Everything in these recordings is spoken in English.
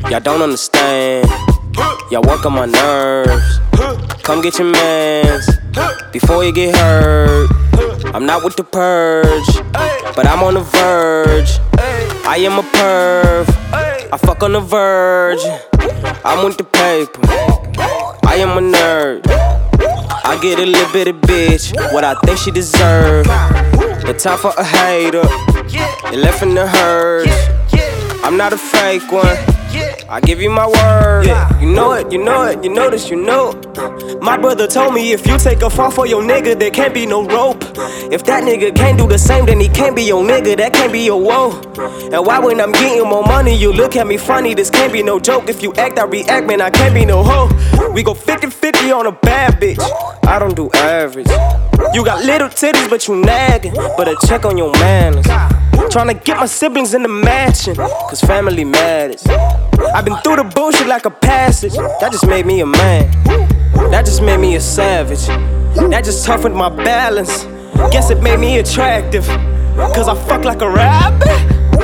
Y'all don't understand. Y'all work on my nerves. Come get your mans before you get hurt. I'm not with the purge, but I'm on the verge. I am a perv, I fuck on the verge. I'm with the paper, I am a nerd. I get a little bit of bitch, what I think she deserve. The time for a hater, they left in the hurts. I'm not a fake one, I give you my word. You know it, you know it, you know this, you know. My brother told me if you take a fall for your nigga, there can't be no rope. If that nigga can't do the same, then he can't be your nigga, that can't be your woe. And why when I'm getting more money, you look at me funny? This can't be no joke. If you act, I react, man, I can't be no hoe. We go 50-50 on a bad bitch, I don't do average. You got little titties, but you nagging. Better check on your manners. Tryna get my siblings in the mansion, cause family matters. I've been through the bullshit like a passage. That just made me a man. That just made me a savage. That just toughened my balance. Guess it made me attractive, cause I fuck like a rabbit.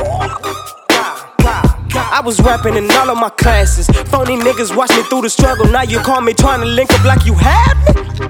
I was rapping in all of my classes. Phony niggas watch me through the struggle. Now you call me trying to link up like you had me.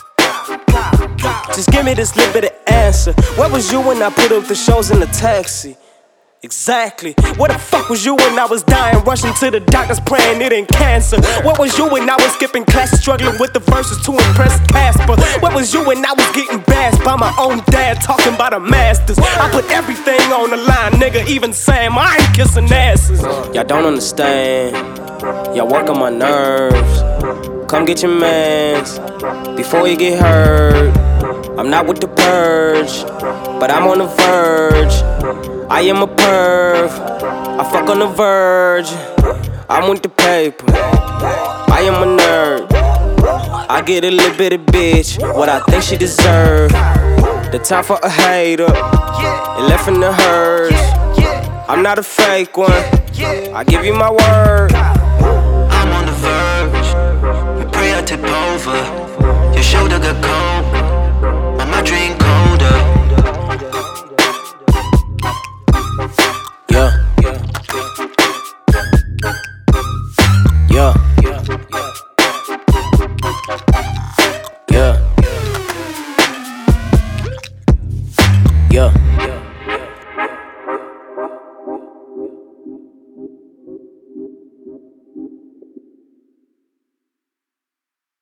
Just give me this little bit of answer. Where was you when I put up the shows in the taxi? Exactly. Where the fuck was you when I was dying, rushing to the doctors praying it ain't cancer? Where was you when I was skipping classes, struggling with the verses to impress Casper? Where was you when I was getting bashed by my own dad, talking about the masters? I put everything on the line, nigga, even Sam, I ain't kissing asses. Y'all don't understand. Y'all work on my nerves. Come get your mans before you get hurt. I'm not with the purge, but I'm on the verge. I am a perv, I fuck on the verge. I'm with the paper, I am a nerd. I get a little bit of bitch, what I think she deserve. The time for a hater, it left in the hurts. I'm not a fake one, I give you my word. I'm on the verge, we pray I tip over. Your shoulder got cold,